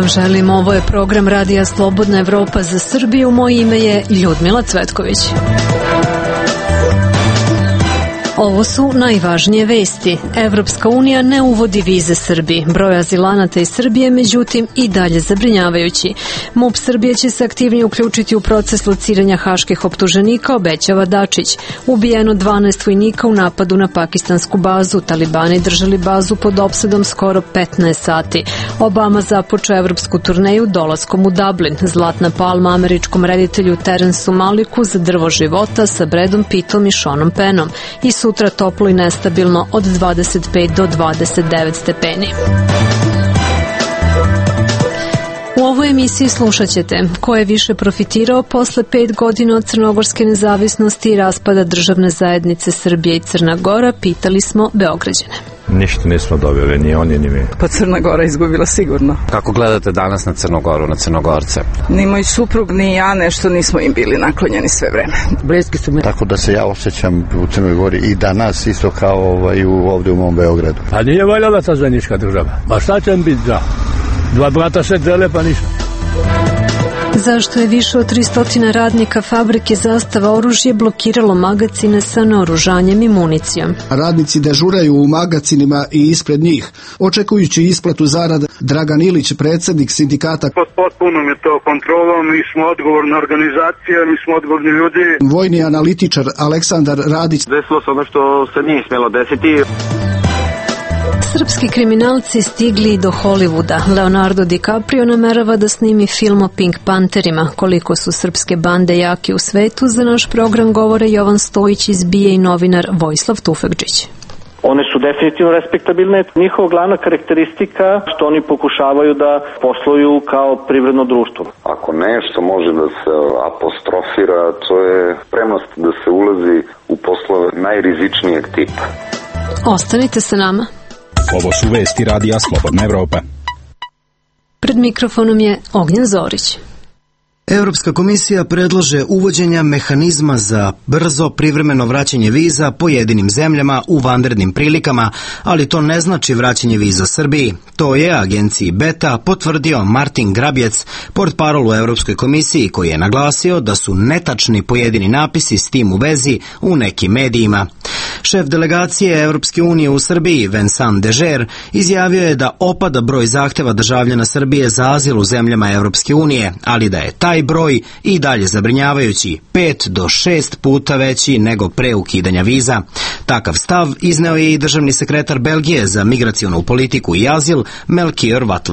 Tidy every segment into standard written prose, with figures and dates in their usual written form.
želim, ovo je program Radija Slobodna Evropa za Srbiju. Moje ime je Ljudmila Cvetković. Ovo su najvažnije vesti. Evropska unija ne uvodi vize Srbiji. Broj azilanata iz Srbije, međutim, i dalje zabrinjavajući. MUP Srbije će se aktivnije uključiti u proces lociranja haških optuženika, obećava Dačić. Ubijeno 12 vojnika u napadu na pakistansku bazu. Talibani držali bazu pod opsadom skoro 15 sati. Obama započeo evropsku turneju dolaskom u Dublin. Zlatna palma američkom reditelju Terensu Maliku za Drvo života sa Bradom Pittom i Seanom Pennom. I sutra toplo i nestabilno od 25 do 29 stepeni. U ovoj emisiji slušat ćete ko je više profitirao posle 5 godina od crnogorske nezavisnosti i raspada državne zajednice Srbije i Crna Gora, pitali smo Beograđane. Ništa nismo dobili, ni oni ni mi. Pa Crna Gora izgubila sigurno. Kako gledate danas na Crnogoru, na Crnogorce? Ni moj suprug, ni ja nešto nismo im bili naklonjeni sve vreme. Bliski su mi. Tako da se ja osjećam u Crnoj Gori i danas isto kao ovdje u mom Beogradu. A nije valjala ta zajednička država. Pa šta će im biti da? Dva brata se dele pa ništa. Zašto je više od 300 radnika fabrike Zastava oružje blokiralo magacine sa naoružanjem i municijom? Radnici dežuraju u magacinima i ispred njih, očekujući isplatu zarada. Dragan Ilić, predsjednik sindikata. Pod potpunom je to kontrolom, mi smo odgovorna organizacija, mi smo odgovorni ljudi. Vojni analitičar Aleksandar Radić. Desilo se ono što se nije smjelo desiti. Srpski kriminalci stigli do Hollywooda. Leonardo DiCaprio namerava da snimi film o Pink Panterima. Koliko su srpske bande jake u svetu, za naš program govore Jovan Stojić iz BIA i novinar Vojislav Tufekđić. One su definitivno respektabilne. Njihova glavna karakteristika što oni pokušavaju da posluju kao privredno društvo. Ako nešto može da se apostrofira, to je spremnost da se ulazi u poslove najrizičnijeg tipa. Ostanite sa nama. Ovo su vesti Radija Slobodna Evropa. Pred mikrofonom je Ognjen Zorić. Europska komisija predlaže uvođenja mehanizma za brzo privremeno vraćanje viza pojedinim zemljama u vanrednim prilikama, ali to ne znači vraćanje viza Srbiji. To je agenciji Beta potvrdio Martin Grabjec, portparol u Europskoj komisiji, koji je naglasio da su netačni pojedini napisi s tim u vezi u nekim medijima. Šef delegacije Europske unije u Srbiji, Vincent Dežer, izjavio je da opada broj zahteva državljana Srbije za azil u zemljama Europske unije, ali da je taj broj i dalje zabrinjavajući, 5 do 6 puta veći nego pre ukidanja viza. Takav stav izneo je i državni sekretar Belgije za migracionu politiku i azil, Melchior Watle.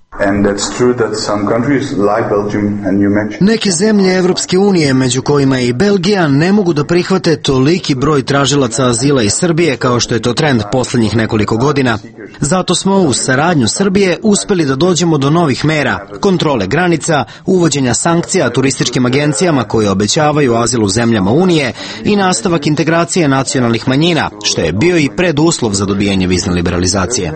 Neke zemlje Evropske unije, među kojima je i Belgija, ne mogu da prihvate toliki broj tražilaca azila iz Srbije kao što je to trend posljednjih nekoliko godina. Zato smo uz saradnju Srbije uspeli da dođemo do novih mera, kontrole granica, uvođenja sankcija turističkim agencijama koje obećavaju azil u zemljama Unije i nastavak integracije nacionalnih manjina, što je bio i preduslov za dobijanje vizne liberalizacije.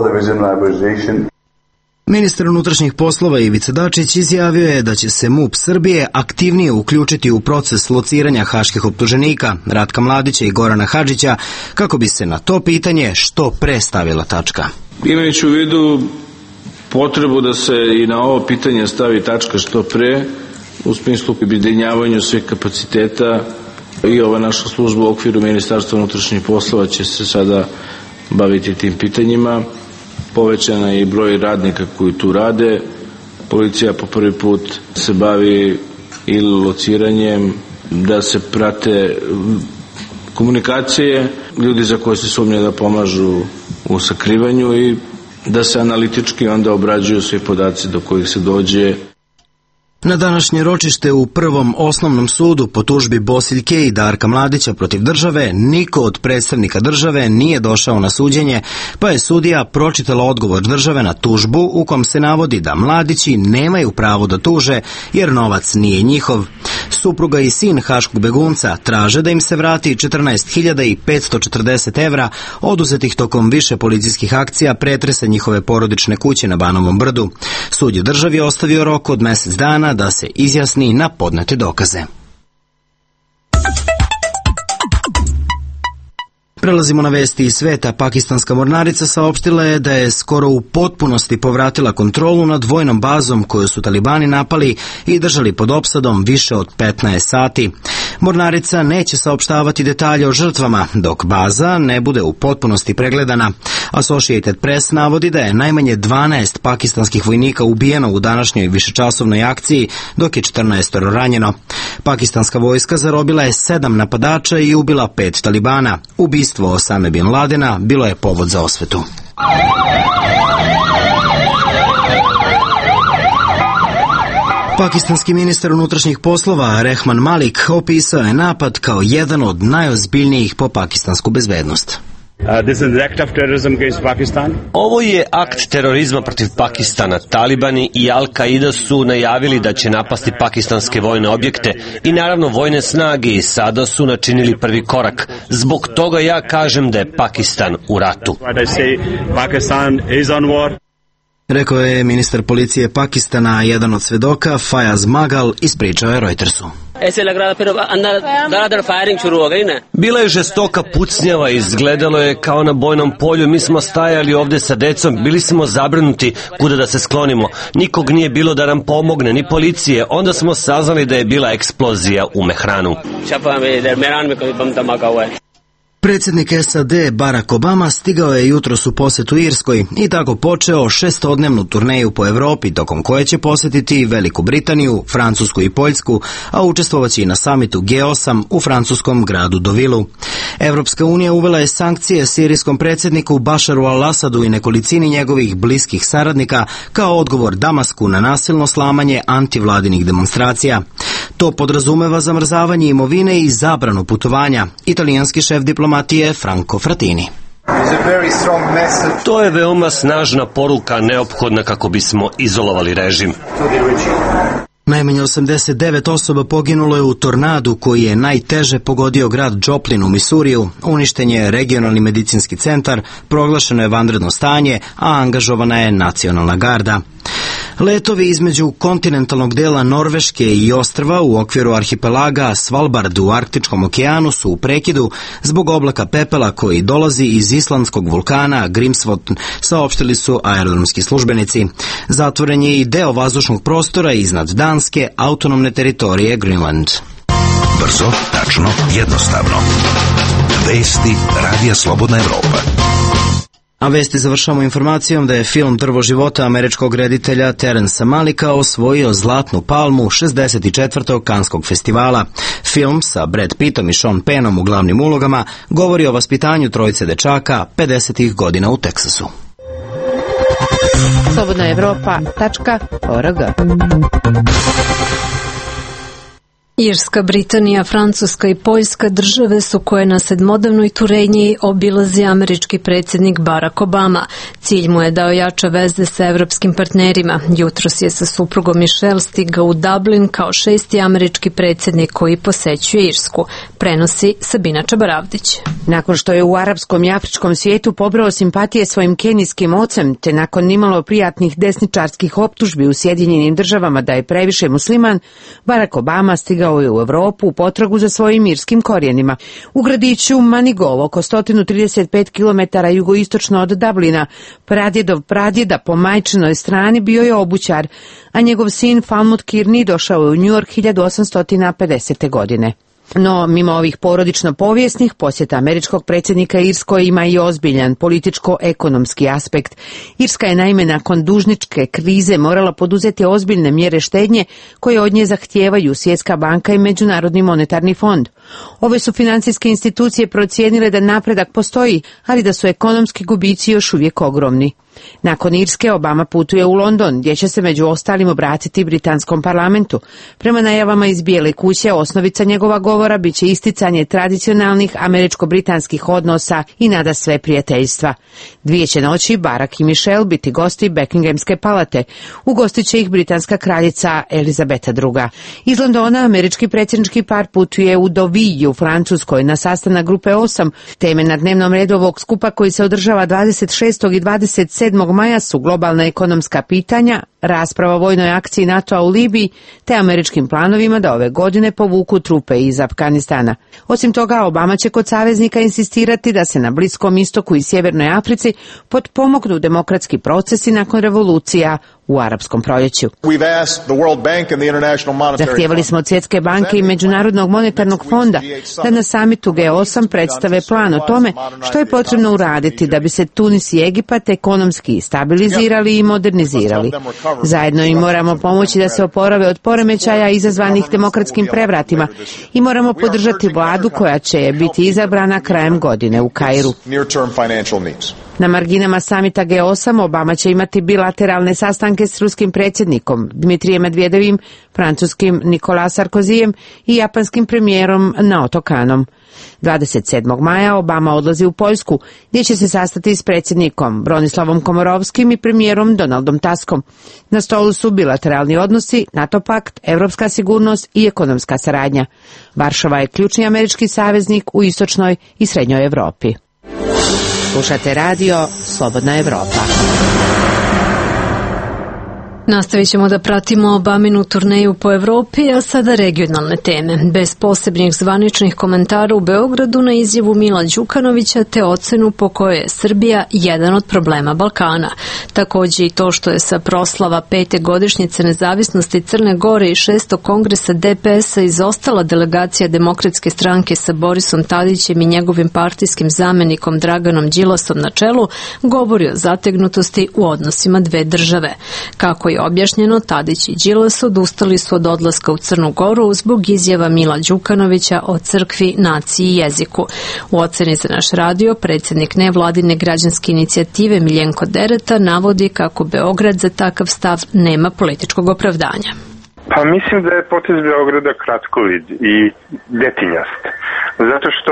Ministar unutrašnjih poslova Ivica Dačić izjavio je da će se MUP Srbije aktivnije uključiti u proces lociranja haških optuženika Ratka Mladića i Gorana Hadžića kako bi se na to pitanje što pre stavila tačka. Imajući u vidu potrebu da se i na ovo pitanje stavi tačka što pre, u smislu objedinjavanju svih kapaciteta, i ova naša služba u okviru Ministarstva unutrašnjih poslova će se sada baviti tim pitanjima. Povećana je i broj radnika koji tu rade. Policija po prvi put se bavi i lociranjem, da se prate komunikacije ljudi za koje se sumnja da pomažu u sakrivanju i da se analitički onda obrađuju svi podaci do kojih se dođe. Na današnje ročište u Prvom osnovnom sudu po tužbi Bosiljke i Darka Mladića protiv države niko od predstavnika države nije došao na suđenje, pa je sudija pročitala odgovor države na tužbu u kom se navodi da Mladići nemaju pravo da tuže jer novac nije njihov. Supruga i sin haškog begunca traže da im se vrati 14.540 evra oduzetih tokom više policijskih akcija pretresa njihove porodične kuće na Banovom brdu. Sud je državi ostavio rok od mjesec dana da se izjasni na podnete dokaze. Prelazimo na vesti iz sveta. Pakistanska mornarica saopštila je da je skoro u potpunosti povratila kontrolu nad vojnom bazom koju su talibani napali i držali pod opsadom više od 15 sati. Mornarica neće saopštavati detalje o žrtvama, dok baza ne bude u potpunosti pregledana. Associated Press navodi da je najmanje 12 pakistanskih vojnika ubijeno u današnjoj višečasovnoj akciji, dok je 14 ranjeno. Pakistanska vojska zarobila je 7 napadača i ubila 5 talibana. Ubistvo Osame bin Ladena bilo je povod za osvetu. Pakistanski ministar unutrašnjih poslova Rehman Malik opisao je napad kao jedan od najozbiljnijih po pakistansku bezbednost. Ovo je akt terorizma protiv Pakistana. Talibani i Al-Qaida su najavili da će napasti pakistanske vojne objekte i naravno vojne snage i sada su načinili prvi korak. Zbog toga ja kažem da je Pakistan u ratu. Rekao je ministar policije Pakistana, jedan od svedoka, Fayaz Magal, ispričao je Reutersu. Bila je žestoka pucnjava, izgledalo je kao na bojnom polju. Mi smo stajali ovde sa decom, bili smo zabrinuti kuda da se sklonimo. Nikog nije bilo da nam pomogne, ni policije. Onda smo saznali da je bila eksplozija u Mehranu. Predsjednik SAD Barack Obama stigao je jutros u posetu Irskoj i tako počeo 6-dnevnu turneju po Evropi, tokom koje će posjetiti Veliku Britaniju, Francusku i Poljsku, a učestvovaće i na samitu G8 u francuskom gradu Deauvilleu. Evropska unija uvela je sankcije sirijskom predsjedniku Bašaru al-Asadu i nekolicini njegovih bliskih saradnika kao odgovor Damasku na nasilno slamanje antivladinih demonstracija. To podrazumeva zamrzavanje imovine i zabranu putovanja. Italijanski šef diplomatije Franco Frattini. To je veoma snažna poruka, neophodna kako bismo izolovali režim. Najmanje 89 osoba poginulo je u tornadu koji je najteže pogodio grad Joplin u Misuriju. Uništen je regionalni medicinski centar, proglašeno je vanredno stanje, a angažovana je nacionalna garda. Letovi između kontinentalnog dela Norveške i ostrva u okviru arhipelaga Svalbard u Arktičkom okeanu su u prekidu zbog oblaka pepela koji dolazi iz islandskog vulkana Grímsvötn, saopštili su aerodromski službenici. Zatvoren je i deo vazdušnog prostora iznad danske autonomne teritorije Greenland. Brzo, tačno, jednostavno. Vesti Radija Slobodna Evropa. A vesti završamo informacijom da je film Drvo života američkog reditelja Terensa Malika osvojio Zlatnu palmu 64. Kanskog festivala. Film sa Brad Pittom i Sean Pennom u glavnim ulogama govori o vaspitanju trojice dečaka 50. godina u Teksasu. slobodnaevropa.org. Irska, Britanija, Francuska i Poljska države su koje na sedmodnevnoj turneji obilazi američki predsjednik Barack Obama. Cilj mu je da ojača veze sa evropskim partnerima. Jutros je sa suprugom Michelle stigao u Dublin kao 6. američki predsjednik koji posećuje Irsku. Prenosi Sabina Čabaravdić. Nakon što je u arapskom i afričkom svijetu pobrao simpatije svojim kenijskim ocem, te nakon nimalo prijatnih desničarskih optužbi u Sjedinjenim državama da je previše musliman, Barack Obama stigao je u Evropu u potragu za svojim irskim korijenima. U gradiću Manigol, oko 135 km jugoistočno od Dublina, pradjedov pradjeda po majčinoj strani bio je obućar, a njegov sin Falmouth Kearney došao je u New York 1850. godine. No, mimo ovih porodično-povijesnih, posjeta američkog predsjednika Irskoj ima i ozbiljan političko-ekonomski aspekt. Irska je naime nakon dužničke krize morala poduzeti ozbiljne mjere štednje koje od nje zahtijevaju Svjetska banka i Međunarodni monetarni fond. Ove su financijske institucije procijenile da napredak postoji, ali da su ekonomski gubici još uvijek ogromni. Nakon Irske, Obama putuje u London, gdje će se među ostalim obratiti britanskom parlamentu. Prema najavama iz Bijele kuće, osnovica njegova govora bit će isticanje tradicionalnih američko-britanskih odnosa i nadasve prijateljstva. 2 će noći Barack i Michelle biti gosti Buckinghamske palate. Ugostit će ih britanska kraljica Elizabeta II. Iz Londona američki predsjednički par putuje u Deauville u Francuskoj na sastanak grupe 8. Teme na dnevnom redu ovog skupa koji se održava 26. i 27. maja su globalna ekonomska pitanja, rasprava o vojnoj akciji NATO-a u Libiji te američkim planovima da ove godine povuku trupe iz Afganistana. Osim toga, Obama će kod saveznika insistirati da se na Bliskom istoku i Sjevernoj Africi potpomognu demokratski procesi nakon revolucija u arapskom proljeću. Zahtijevali smo od Svjetske banke i Međunarodnog monetarnog fonda da na samitu G8 predstave plan o tome što je potrebno uraditi da bi se Tunis i Egipat ekonomski stabilizirali i modernizirali. Zajedno im moramo pomoći da se oporave od poremećaja izazvanih demokratskim prevratima i moramo podržati vladu koja će biti izabrana krajem godine u Kairu. Na marginama samita G8 Obama će imati bilateralne sastanke s ruskim predsjednikom Dmitrijem Medvedevim, francuskim Nicolas Sarkozyjem i japanskim premijerom Naoto Kanom. 27. maja Obama odlazi u Poljsku, gdje će se sastati s predsjednikom Bronislavom Komorovskim i premijerom Donaldom Tuskom. Na stolu su bilateralni odnosi, NATO pakt, evropska sigurnost i ekonomska saradnja. Varšava je ključni američki saveznik u istočnoj i srednjoj Evropi. Slušate radio Slobodna Evropa. Nastavit ćemo da pratimo Obaminu turneju po Evropi, a sada regionalne teme. Bez posebnih zvaničnih komentara u Beogradu na izjavu Mila Đukanovića te ocenu po kojoj je Srbija jedan od problema Balkana. Takođe i to što je sa proslava 5. godišnjice nezavisnosti Crne Gore i 6. kongresa DPS-a izostala delegacija Demokratske stranke sa Borisom Tadićem i njegovim partijskim zamenikom Draganom Đilasom na čelu, govori o zategnutosti u odnosima dve države. Kako je objašnjeno, Tadić i Đilas odustali su od odlaska u Crnu Goru zbog izjava Mila Đukanovića o crkvi, naciji i jeziku. U oceni za naš radio, predsjednik nevladine građanske inicijative Miljenko Dereta navodi kako Beograd za takav stav nema političkog opravdanja. Pa mislim da je potez Beograda kratkovid i detinjast. Zato što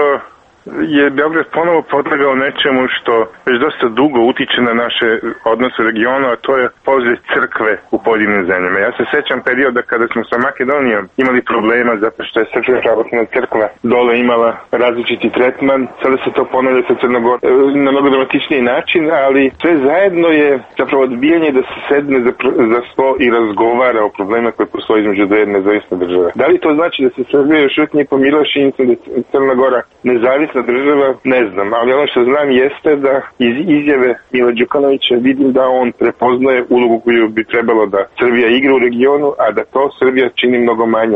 je Beograd ponovo podlegao nečemu što već dosta dugo utiče na naše odnose u regionu, a to je položaj crkve u pojedinim zemljama. Ja se sećam perioda kada smo sa Makedonijom imali problema zato što je Srpska pravoslavna crkva dole imala različiti tretman. Sada se to ponavlja sa Crnogorom na mnogo dramatičniji način, ali sve zajedno je zapravo odbijanje da se sedne za sto i razgovara o problema koje postoje između dve nezavisne države. Da li to znači da se Srbija još uvijek nije pomilila činjenicom da je Crna Gora nezavisna država, ne znam, ali ono što znam jeste da iz izjave Mila Đukanovića vidim da on prepoznaje ulogu koju bi trebalo da Srbija igra u regionu, a da to Srbija čini mnogo manje.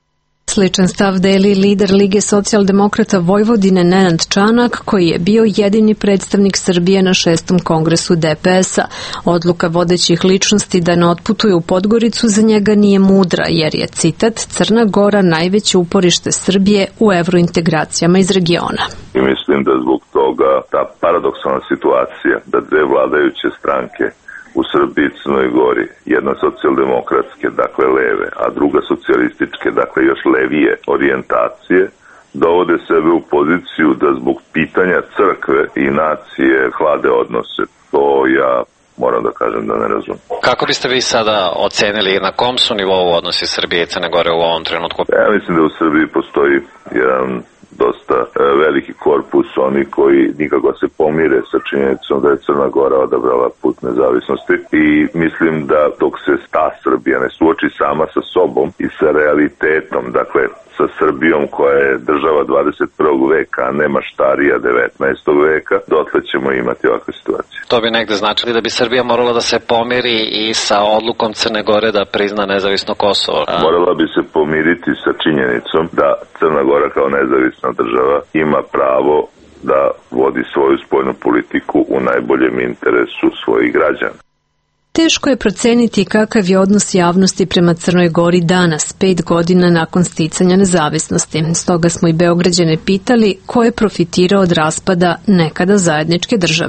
Sličan stav deli lider Lige socijaldemokrata Vojvodine Nenad Čanak, koji je bio jedini predstavnik Srbije na 6. kongresu DPS-a. Odluka vodećih ličnosti da ne otputuju u Podgoricu za njega nije mudra, jer je, citat, Crna Gora najveće uporište Srbije u evrointegracijama iz regiona. I mislim da zbog toga ta paradoksalna situacija da dve vladajuće stranke u Srbiji i Crnoj Gori, jedna socijaldemokratske, dakle leve, a druga socijalističke, dakle još levije orijentacije, dovode sebe u poziciju da zbog pitanja crkve i nacije hlade odnose. To ja moram da kažem da ne razumem. Kako biste vi sada ocenili na kom su nivou odnosi Srbije i Crne Gore u ovom trenutku? Ja mislim da u Srbiji postoji jedan dosta veliki korpus, oni koji nikako se pomire sa činjenicom da je Crna Gora odabrala put nezavisnosti i mislim da dok se ta Srbija ne suoči sama sa sobom i sa realitetom, dakle sa Srbijom koja je država 21. veka, a nema štarija 19. veka, dotle ćemo imati ovakve situacije. To bi negde značili da bi Srbija morala da se pomiri i sa odlukom Crne Gore da prizna nezavisno Kosovo. Morala bi se pomiriti sa činjenicom da Crna Gora kao nezavisna država ima pravo da vodi svoju spoljnu politiku u najboljem interesu svojih građana. Teško je proceniti kakav je odnos javnosti prema Crnoj Gori danas, 5 godina nakon sticanja nezavisnosti. Stoga smo i Beograđane pitali ko je profitirao od raspada nekada zajedničke države.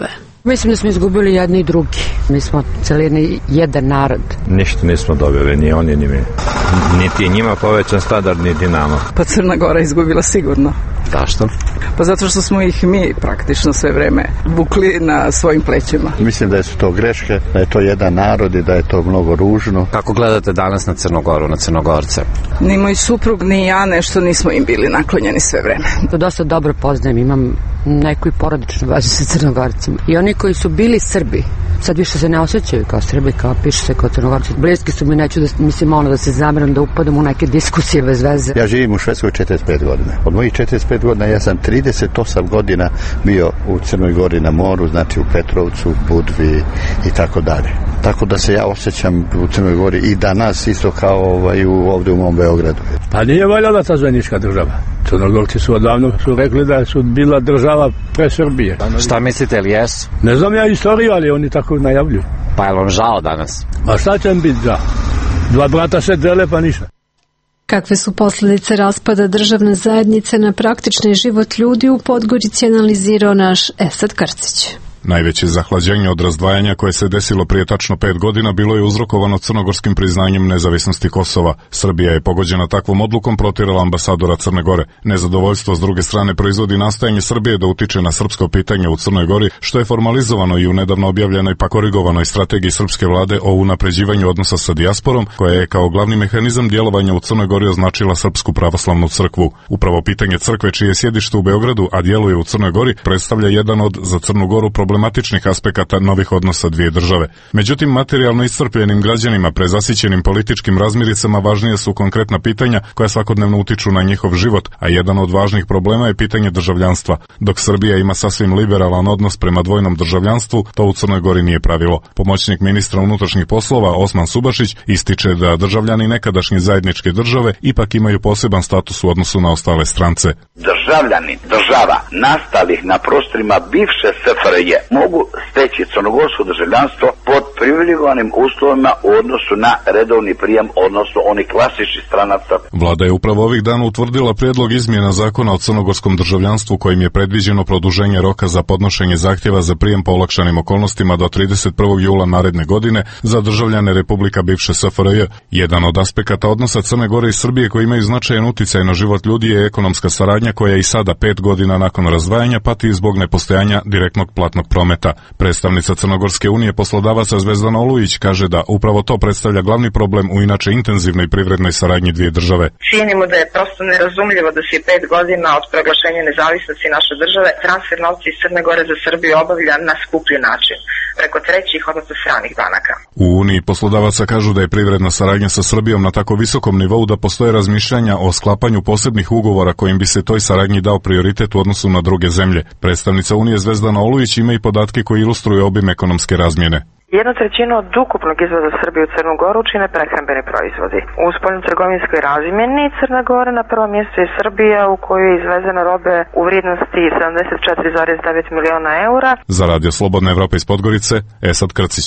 Mislim da smo izgubili jedni i drugi. Mi smo celini jedan narod. Ništa nismo dobili, ni oni, ni mi. Niti je njima povećan standard, niti nama. Pa Crna Gora izgubila sigurno. Zašto? Pa zato što smo ih mi praktično sve vreme vukli na svojim plećima. Mislim da su to greške, da je to jedan narod i da je to mnogo ružno. Kako gledate danas na Crnogoru, na Crnogorce? Ni moj suprug, ni ja nešto nismo im bili naklonjeni sve vreme. To dosta dobro poznajem, imam neku i porodičnu vezu sa Crnogorcima. I oni koji su bili Srbi, sad više se ne osjećaju kao Srbi, kao piše se kao Crnogorci. Bliski su mi, neću da se zameram da upadam u neke diskusije bez veze. Ja živim u Švedskoj 45 godina. Od mojih 45 godina ja sam 38 godina bio u Crnoj Gori na moru, znači u Petrovcu, Budvi i tako dalje. Tako da se ja osjećam u Crnoj Gori i danas isto kao ovdje u mom Beogradu. Pa nije valjala ta zajednička država. Crnogorci su odavno rekli da su bila država pre Srbije. Šta mislite, ili jesu? Ne znam ja istoriju, ali oni tako najavljuju. Pa je vam žao danas? A šta će mi biti žao? Dva brata se dele pa ništa. Kakve su posljedice raspada državne zajednice na praktični život ljudi u Podgorici analizirao naš Esad Krcić. Najveće zahlađenje od razdvajanja koje se desilo prije tačno 5 godina bilo je uzrokovano crnogorskim priznanjem nezavisnosti Kosova. Srbija je pogođena takvom odlukom protjerala ambasadora Crne Gore. Nezadovoljstvo s druge strane proizvodi nastajanje Srbije da utiče na srpsko pitanje u Crnoj Gori, što je formalizovano i u nedavno objavljenoj pa korigovanoj strategiji srpske vlade o unapređivanju odnosa sa dijasporom, koja je kao glavni mehanizam djelovanja u Crnoj Gori označila Srpsku pravoslavnu crkvu. Upravo pitanje crkve, čije je sjedište u Beogradu, a djeluje u Crnoj Gori, predstavlja jedan od za Crnu Goru problematičnih aspekata novih odnosa dvije države. Međutim, materijalno iscrpljenim građanima, prezasićenim političkim razmiricama, važnije su konkretna pitanja koja svakodnevno utiču na njihov život, a jedan od važnih problema je pitanje državljanstva. Dok Srbija ima sasvim liberalan odnos prema dvojnom državljanstvu, to u Crnoj Gori nije pravilo. Pomoćnik ministra unutrašnjih poslova Osman Subašić ističe da državljani nekadašnje zajedničke države ipak imaju poseban status u odnosu na ostale strance. Državljani država nastalih na prostorima bivše SFRJ mogu steći crnogorsko državljanstvo pod privilegovanim uslovima u odnosu na redovni prijem, odnosno oni klasični stranaca. Vlada je upravo ovih dana utvrdila prijedlog izmjena zakona o crnogorskom državljanstvu kojim je predviđeno produženje roka za podnošenje zahtjeva za prijem po olakšanim okolnostima do 31. jula naredne godine za državljane Republika bivše SFRJ. Jedan od aspekata odnosa Crne Gore i Srbije koji imaju značajan uticaj na život ljudi je ekonomska saradnja koja i sada 5 godina nakon razdvajanja pati zbog nepostojanja direktnog platnog prometa. Predstavnica Crnogorske unije poslodavaca Zvezdana Olujić kaže da upravo to predstavlja glavni problem u inače intenzivnoj privrednoj saradnji dvije države. Činimo da je prosto nerazumljivo da se 5 godina od proglašenja nezavisnosti naše države transfer novca iz Crne Gore za Srbiju obavlja na skuplji način, preko trećih, odnosno stranih banaka. U Uniji poslodavaca kažu da je privredna saradnja sa Srbijom na tako visokom nivou da postoje razmišljanja o sklapanju posebnih ugovora kojim bi se toj saradnji dao prioritet u odnosu na druge zemlje. Predstavnica Unije Zvezdana Olujić ima i podatke koji ilustruju obim ekonomske razmjene. 1/3 od ukupnog izvoza Srbije u Crnu Goru čine prehrambeni proizvodi. U spoljnotrgovinskoj razmjeni Crna Gora na prvom mjestu je Srbija, u kojoj je izvezeno robe u vrijednosti 74,9 miliona eura. Za Radio Slobodna Evropa iz Podgorice, Esad Krcić.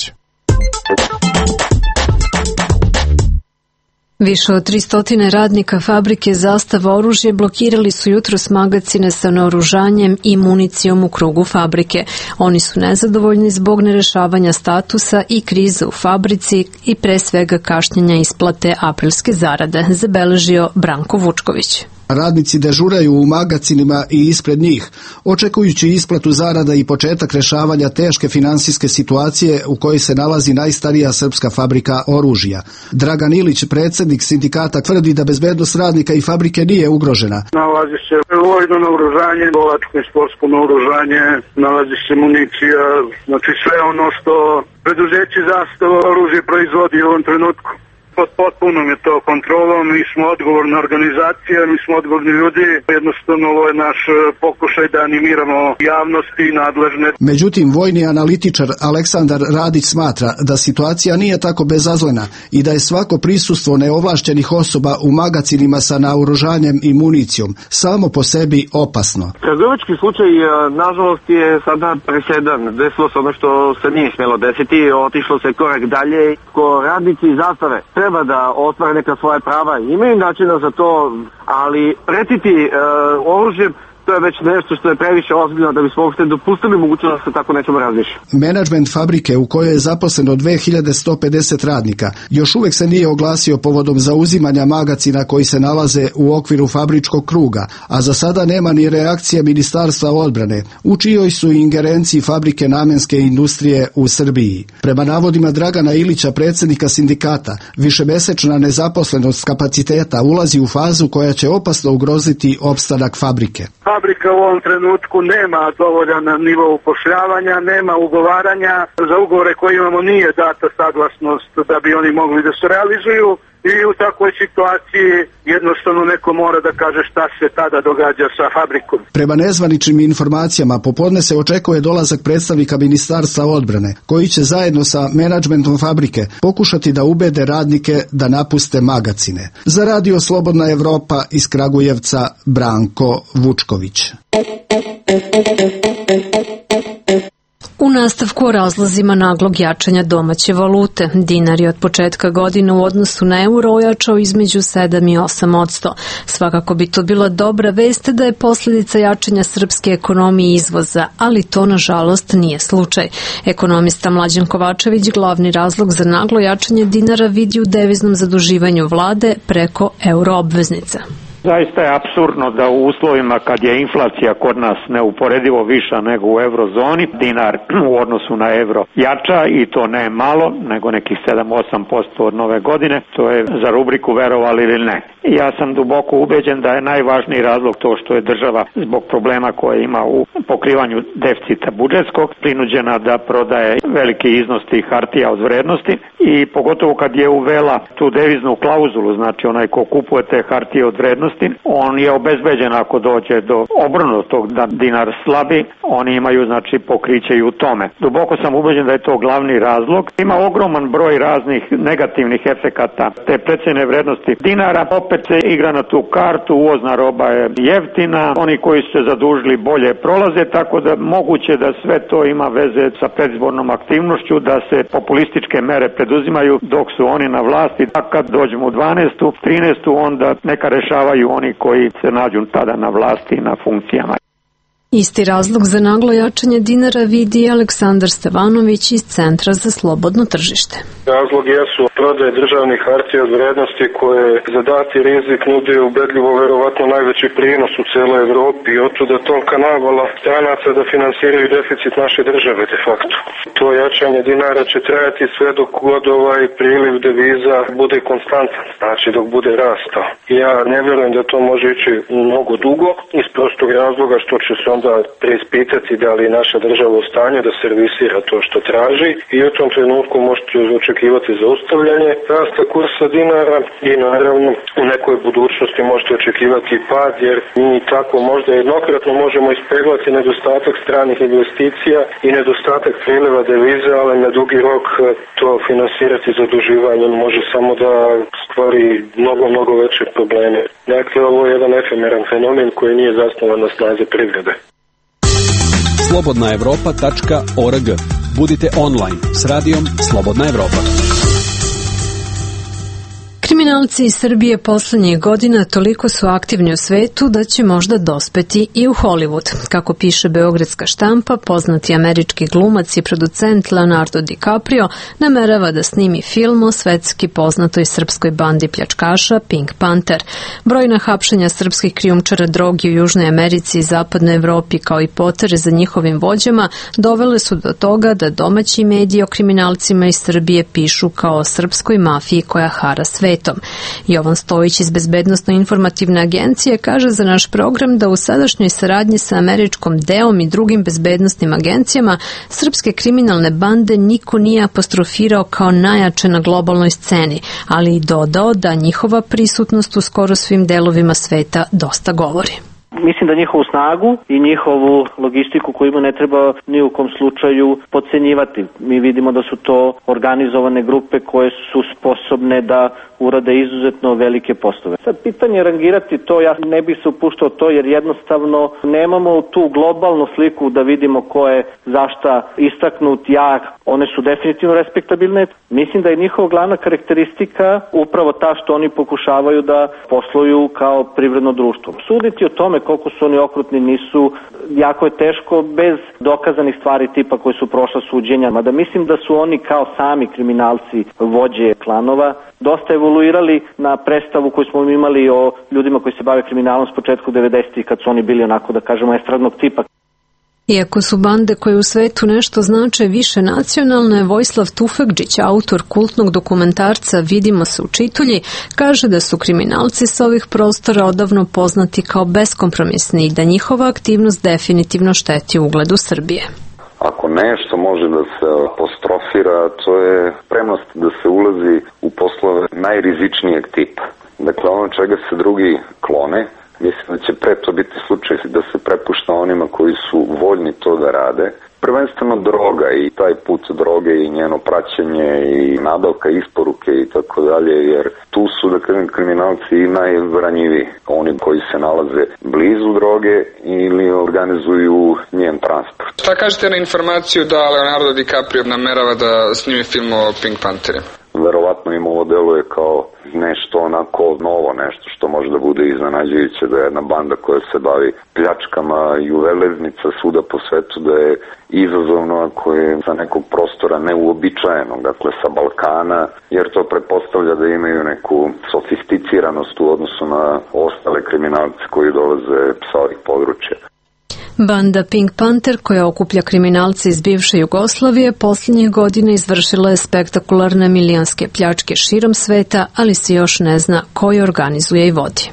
Više od 300 radnika fabrike Zastava oružje blokirali su jutros magacine sa naoružanjem i municijom u krugu fabrike. Oni su nezadovoljni zbog nerešavanja statusa i krize u fabrici i pre svega kašnjenja isplate aprilske zarade, zabeležio Branko Vučković. Radnici dežuraju u magacinima i ispred njih, očekujući isplatu zarada i početak rešavanja teške finansijske situacije u kojoj se nalazi najstarija srpska fabrika oružja. Dragan Ilić, predsjednik sindikata, tvrdi da bezbednost radnika i fabrike nije ugrožena. Nalazi se vojno naoružanje, lovačko i sportsko naoružanje, nalazi se municija, znači sve ono što preduzeće Zastava oružje proizvodi u ovom trenutku. Pod potpunom je to kontrolom, mi smo odgovorna organizacija, mi smo odgovorni ljudi, jednostavno ovo je naš pokušaj da animiramo javnosti i nadležne. Međutim, vojni analitičar Aleksandar Radić smatra da situacija nije tako bezazlena i da je svako prisustvo neovlašćenih osoba u magacinima sa naoružanjem i municijom samo po sebi opasno. Trgovački slučaj, nažalost, je sada presedan. Desilo se ono što se nije smjelo desiti, otišlo se korak dalje. Ko radnici Zastave treba da ostvare neka svoje prava, imaju načina za to, ali pretiti oružjem to je već nešto što je previše ozbiljno da bismo uopšte dopustili mogućnost da se tako nečemu razmišlja. Menadžment fabrike u kojoj je zaposleno 2150 radnika još uvek se nije oglasio povodom zauzimanja magacina koji se nalaze u okviru fabričkog kruga, a za sada nema ni reakcije Ministarstva odbrane, u čijoj su ingerenciji fabrike namenske industrije u Srbiji. Prema navodima Dragana Ilića, predsjednika sindikata, višemesečna nezaposlenost kapaciteta ulazi u fazu koja će opasno ugroziti opstanak fabrike. Fabrika u ovom trenutku nema dovoljan nivo upošljavanja, nema ugovaranja, za ugovore koje imamo nije data saglasnost da bi oni mogli da se realizuju i u takvoj situaciji jednostavno neko mora da kaže šta se tada događa sa fabrikom. Prema nezvaničnim informacijama popodne se očekuje dolazak predstavnika Ministarstva odbrane, koji će zajedno sa menadžmentom fabrike pokušati da ubede radnike da napuste magacine. Za Radio Slobodna Evropa iz Kragujevca, Branko Vučković. U nastavku o razlozima naglog jačanja domaće valute, dinar je od početka godine u odnosu na euro ojačao između 7 i 8%. Svakako bi to bila dobra vest da je posljedica jačanja srpske ekonomije izvoza, ali to nažalost nije slučaj. Ekonomista Mlađan Kovačević glavni razlog za naglo jačanje dinara vidi u deviznom zaduživanju vlade preko euroobveznica. Zaista je apsurdno da u uslovima kad je inflacija kod nas neuporedivo viša nego u eurozoni, dinar u odnosu na euro jača i to ne malo, nego nekih 7-8% od nove godine. To je za rubriku verovali ili ne. Ja sam duboko ubeđen da je najvažniji razlog to što je država zbog problema koje ima u pokrivanju deficita budžetskog prinuđena da prodaje veliki iznos tih hartija od vrednosti i pogotovo kad je uvela tu deviznu klauzulu, znači onaj ko kupuje te hartije od vrednosti, on je obezbeđen ako dođe do obrnutog da dinar slabi, oni imaju znači pokriće i u tome. Duboko sam ubeđen da je to glavni razlog. Ima ogroman broj raznih negativnih efekata te precijene vrednosti dinara, opet se igra na tu kartu, uvozna roba je jeftina, oni koji su se zadužili bolje prolaze, tako da moguće da sve to ima veze sa predizbornom aktivnošću, da se populističke mere preduzimaju dok su oni na vlasti, a kad dođemo u 12. 13. onda neka rešavaju oni koji se nađu tada na vlasti i na funkcijama. Isti razlog za naglo jačanje dinara vidi Aleksandar Stevanović iz Centra za slobodno tržište. Razlog jesu prodaje državnih hartija od vrednosti koje za dati rizik nude ubedljivo verovatno najveći prinos u celoj Evropi i otuda tolika navala stranaca da finansiraju deficit naše države de facto. To jačanje dinara će trajati sve dok god ovaj priliv deviza bude konstantan, znači dok bude rastao. Ja ne vjerujem da to može ići mnogo dugo iz prostog razloga što će se onda preispitati da li naša država u stanju da servisira to što traži i u tom trenutku možete očekivati zaustavljanje rasta kursa dinara i naravno u nekoj budućnosti možete očekivati pad jer mi tako možda jednokratno možemo ispeglati nedostatak stranih investicija i nedostatak priliva devize, ali na dugi rok to finansirati zaduživanjem može samo da stvari mnogo veće probleme. Dakle, ovo je jedan efemeran fenomen koji nije zasnovan na snazi privrede. slobodnaevropa.org. Budite online s radijom Slobodna Evropa. Kriminalci iz Srbije poslednjih godina toliko su aktivni u svetu da će možda dospeti i u Hollywood. Kako piše beogradska štampa, poznati američki glumac i producent Leonardo DiCaprio namerava da snimi film o svetski poznatoj srpskoj bandi pljačkaša Pink Panther. Brojna hapšenja srpskih krijumčara droge u Južnoj Americi i Zapadnoj Evropi kao i potere za njihovim vođama dovele su do toga da domaći mediji o kriminalcima iz Srbije pišu kao o srpskoj mafiji koja hara svetom. Jovan Stojić iz Bezbednosno-informativne agencije kaže za naš program da u sadašnjoj saradnji sa američkom DEA-om i drugim bezbednosnim agencijama srpske kriminalne bande niko nije apostrofirao kao najjače na globalnoj sceni, ali i dodao da njihova prisutnost u skoro svim delovima sveta dosta govori. Mislim da njihovu snagu i njihovu logistiku koju ima ne treba ni u kom slučaju podcenjivati. Mi vidimo da su to organizovane grupe koje su sposobne da urade izuzetno velike poslove. Sad pitanje rangirati to, ja ne bih se upuštao to jer jednostavno nemamo tu globalnu sliku da vidimo ko je zašta istaknut, jak. One su definitivno respektabilne. Mislim da je njihova glavna karakteristika upravo ta što oni pokušavaju da posluju kao privredno društvo. Suditi o tome koliko su oni okrutni nisu, jako je teško bez dokazanih stvari tipa koji su prošla suđenja, mada mislim da su oni kao sami kriminalci, vođe klanova, dosta evoluirali na predstavu koju smo imali o ljudima koji se bave kriminalom s početku 90-ih kad su oni bili onako da kažemo estradnog tipa. Iako su bande koje u svetu nešto znače više nacionalne, Vojislav Tufekđić, autor kultnog dokumentarca Vidimo se u Čitulji, kaže da su kriminalci s ovih prostora odavno poznati kao beskompromisni i da njihova aktivnost definitivno šteti ugledu Srbije. Ako nešto može da se apostrofira, to je spremnost da se ulazi u poslove najrizičnijeg tipa. Dakle, ono čega se drugi klone, mislim da će pre to biti slučaj da se prepušta onima koji su voljni to da rade. Prvenstveno droga i taj put droge i njeno praćenje i nabavka isporuke i tako dalje, jer tu su, da kažem, kriminalci i najranjiviji. Oni koji se nalaze blizu droge ili organizuju njen transport. Šta kažete na informaciju da Leonardo DiCaprio namerava da snimi film o Pink Pantherima? Verovatno im ovo deluje kao nešto onako novo, nešto što može da bude iznenađujuće, da je jedna banda koja se bavi pljačkama juveleznica svuda po svetu, da je izazovno ako je za nekog prostora neuobičajeno, dakle sa Balkana, jer to pretpostavlja da imaju neku sofisticiranost u odnosu na ostale kriminalce koji dolaze sa ovih područja. Banda Pink Panther, koja okuplja kriminalce iz bivše Jugoslavije, posljednjih godina izvršila je spektakularne milijonske pljačke širom sveta, ali se još ne zna ko je organizuje i vodi.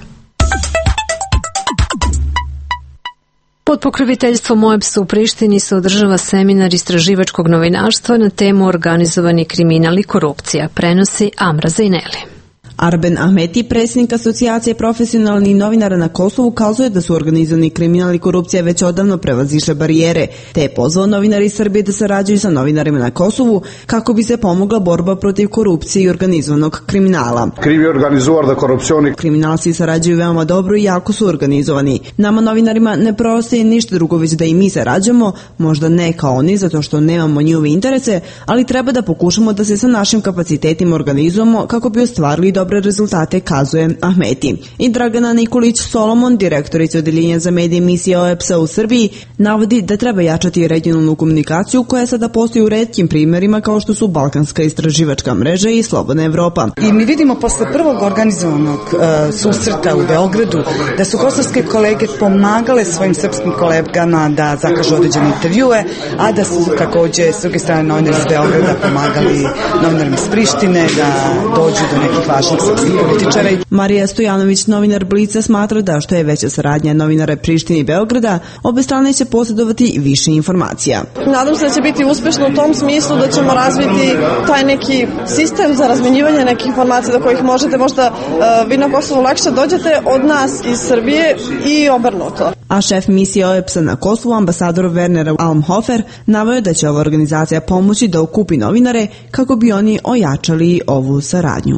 Pod pokroviteljstvom OEBS-a u Prištini se održava seminar istraživačkog novinarstva na temu organizovani kriminal i korupcija, prenosi Amra Zajneli. Arben Ahmeti, predsjednik Asocijacije profesionalnih novinara na Kosovu, kazuje da su organizovani kriminal i korupcija već odavno prevazišle barijere, te je pozvao novinari iz Srbije da sarađuju sa novinarima na Kosovu kako bi se pomogla borba protiv korupcije i organizovanog kriminala. Kriminalci sarađuju veoma dobro i jako su organizovani. Nama novinarima ne preostaje ništa drugo već da i mi sarađujemo, možda ne kao oni zato što nemamo njihove interese, ali treba da pokušamo da se sa našim kapacitetima organizujemo kako bi ostvarili dobre rezultate, kazuje Ahmeti. I Dragana Nikolić Solomon, direktorica odeljenja za medije misije OEBS-a u Srbiji, navodi da treba jačati regionalnu komunikaciju koja sada postoji u retkim primjerima kao što su Balkanska istraživačka mreža i Slobodna Evropa. I mi vidimo posle prvog organizovanog susreta u Beogradu da su kosovske kolege pomagale svojim srpskim kolegama da zakažu određene intervjue, a da su takođe s druge strane novinari iz Beograda pomagali novinarima iz Prištine da dođu do nekih važnih srpskih političara. Marija Stojanović, novinar Blica, smatra da što je veća saradnja novinara Prištine i Beograda, obe strane će posjedovati više informacija. Nadam se da će biti uspešno u tom smislu da ćemo razviti taj neki sistem za razmenjivanje nekih informacija do kojih možete možda vi na Kosovu lakše dođete od nas iz Srbije i obrnuto. A šef misije OEBS-a na Kosovu, ambasador Werner Almhofer, naveo da će ova organizacija pomoći da okupi novinare kako bi oni ojačali ovu saradnju.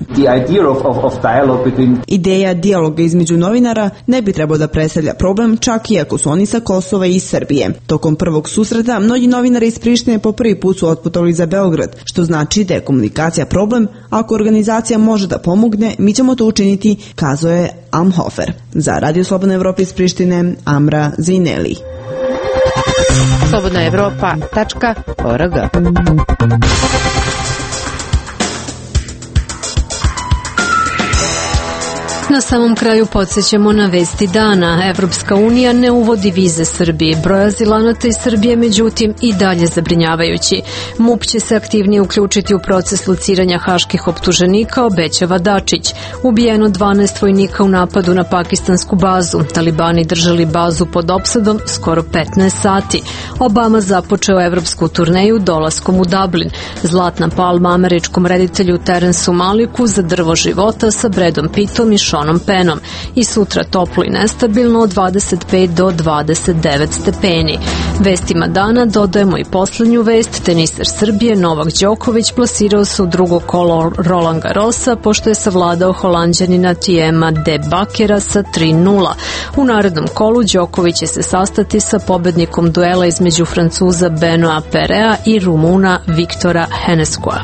Ideja dijaloga između novinara ne bi trebao da predstavlja problem, čak i ako su oni sa Kosova i Srbije. Tokom prvog susreta mnogi novinari iz Prištine po prvi put su otputovali za Beograd, što znači da je komunikacija problem. Ako organizacija može da pomogne, mi ćemo to učiniti, kazuje Almhofer. Za Radio Slobodna Evropa iz Prištine, Amra Zajneli. slobodnaevropa.org. Na samom kraju podsjećamo na vesti dana. Evropska unija ne uvodi vize Srbiji. Broj azilanata iz Srbije, međutim, i dalje zabrinjavajući. MUP će se aktivnije uključiti u proces lociranja haških optuženika, obećava Dačić. Ubijeno 12 vojnika u napadu na pakistansku bazu. Talibani držali bazu pod opsadom skoro 15 sati. Obama započeo evropsku turneju dolaskom u Dublin. Zlatna palma američkom reditelju Terensu Maliku za drvo života sa Bradom Pittom i Seanom Pennom. I sutra toplo i nestabilno od 25 do 29 stepeni. Vestima dana dodajemo i poslednju vest. Teniser Srbije Novak Đoković plasirao se u drugo kolo Roland Garrosa pošto je savladao Holanđanina Thiema de Bakera sa 3:0. U narednom kolu Đoković će se sastati sa pobednikom duela između Francuza Benoa Perea i Rumuna Viktora Heneskoa.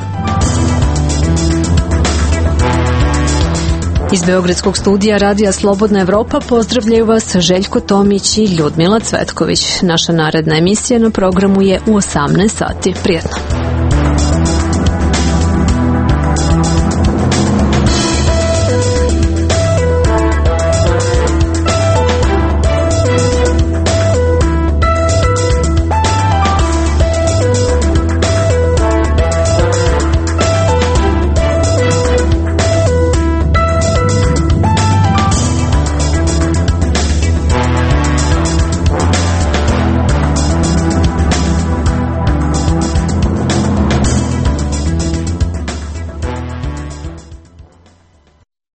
Iz Beogradskog studija Radija Slobodna Evropa pozdravljaju vas Željko Tomić i Ljudmila Cvetković. Naša naredna emisija na programu je u 18 sati. Prijetno!